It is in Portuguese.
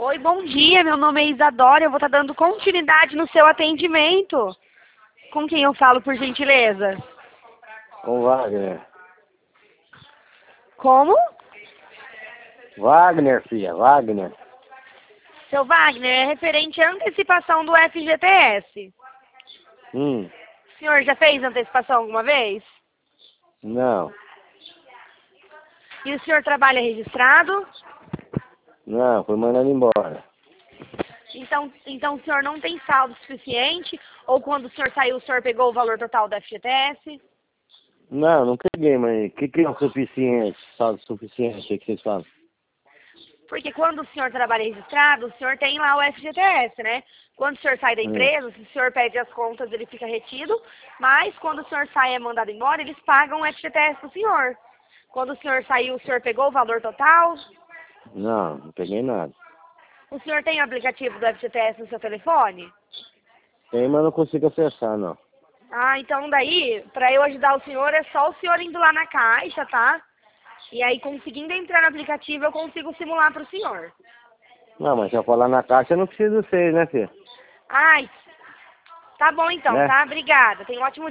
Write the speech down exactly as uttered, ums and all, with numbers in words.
Oi, bom dia. Meu nome é Isadora. Eu vou estar dando continuidade no seu atendimento. Com quem eu falo, por gentileza? Com Wagner. Como? Wagner, filha, Wagner. Seu Wagner, é referente à antecipação do F G T S. Hum, O senhor já fez antecipação alguma vez? não, E o senhor trabalha registrado? não, foi mandado embora. Então, então o senhor não tem saldo suficiente? Ou quando o senhor saiu, o senhor pegou o valor total do F G T S? Não, não peguei, mas o que, que é o suficiente, saldo suficiente, o que vocês falam? Porque quando o senhor trabalha registrado, o senhor tem lá o F G T S, né? Quando o senhor sai da Hum. empresa, se o senhor pede as contas, ele fica retido. Mas quando o senhor sai e é mandado embora, eles pagam o F G T S pro senhor. Quando o senhor saiu, o senhor pegou o valor total? Não, não peguei nada. O senhor tem o aplicativo do F G T S no seu telefone? Tem, mas não consigo acessar, não. Ah, então daí, para eu ajudar o senhor, é só o senhor indo lá na caixa, tá? E aí, conseguindo entrar no aplicativo, eu consigo simular pro senhor. Não, mas se eu falar na caixa, eu não preciso de vocês, né, filha? Ai, tá bom então, Né? tá? Obrigada. Tenha um ótimo dia.